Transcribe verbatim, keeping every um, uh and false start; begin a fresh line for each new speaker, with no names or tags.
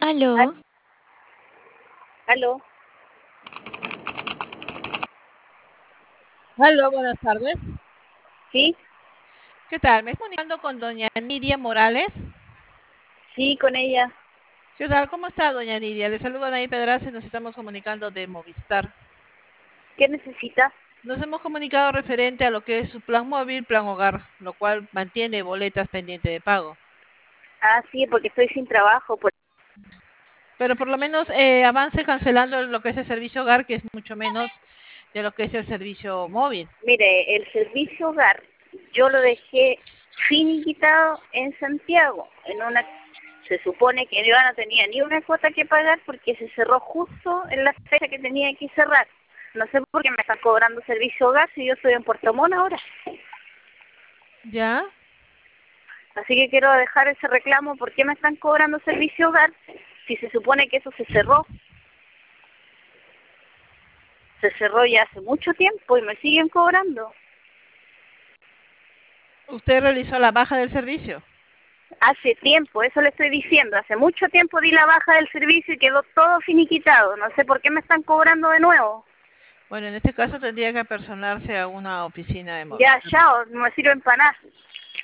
Al-
Aló,
Aló,
Hola, buenas tardes.
sí,
¿Qué tal? Me estoy comunicando con doña Nidia Morales.
sí, con ella.
¿Qué tal? ¿Cómo está, doña Nidia? Le saluda Naí Pedraza y nos estamos comunicando de Movistar.
¿Qué necesita?
Nos hemos comunicado referente a lo que es su plan móvil, plan hogar, lo cual mantiene boletas pendiente de pago.
Ah, sí, porque estoy sin trabajo. Por...
Pero por lo menos eh, avance cancelando lo que es el servicio hogar, que es mucho menos de lo que es el servicio móvil.
Mire, el servicio hogar, yo lo dejé finiquitado en Santiago. En una, se supone que yo no tenía ni una cuota que pagar porque se cerró justo en la fecha que tenía que cerrar. No sé por qué me están cobrando servicio hogar si yo estoy en Puerto Montt ahora.
¿Ya?
Así que quiero dejar ese reclamo. ¿Por qué me están cobrando servicio hogar si se supone que eso se cerró? Se cerró ya hace mucho tiempo y me siguen cobrando.
¿Usted realizó la baja del servicio?
Hace tiempo, eso le estoy diciendo, hace mucho tiempo di la baja del servicio y quedó todo finiquitado. No sé por qué me están cobrando de nuevo.
Bueno, en este caso tendría que apersonarse a una oficina de
Ya,
Movistar.
chao, no me sirven para nada.